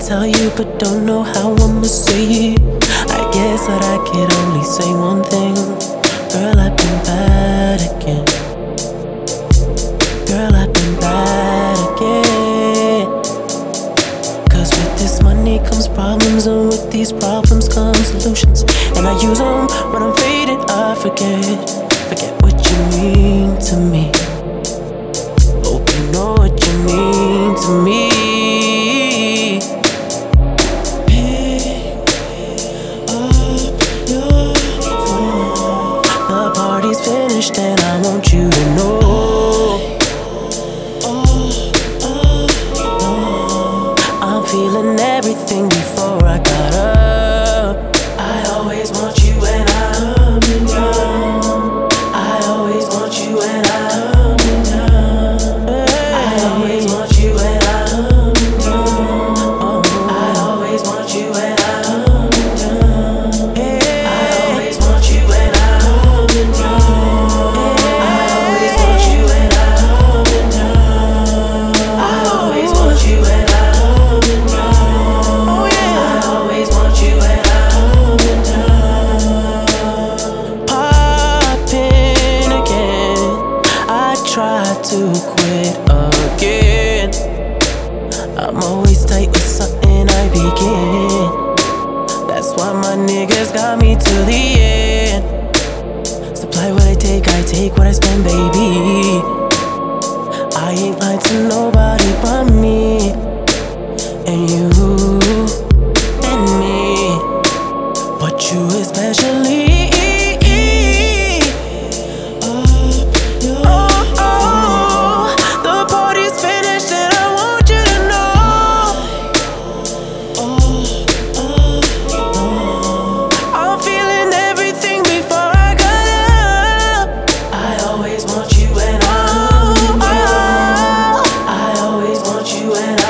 tell you, but don't know how I'ma say it. I guess that I could only say one thing. Girl, I've been bad again. Girl, I've been bad again. Cause with this money comes problems, and with these problems come solutions. And I use them when I'm faded, I forget what you mean to me. Hope you know what you mean to me. The party's finished and I want you to know I'm feeling everything before I got up. I always want you when I'm in love. I always want you when I'm in love. I always want you when I'm in love. I always want you when I'm in love. I always want you when I'm in love. I always want you when I'm in love. I always want you when I'm in love. Oh yeah. I always want you when I'm in love. Popping again. I try to quit again. I'm always tight with something I begin. That's why my niggas got me to the end. Supply what I take what I spend, baby. I ain't lying to nobody but me. And you and me. But you especially. The party's finished and I want you to know I'm feeling everything before I got up. I always want you when I'm in love. I always want you when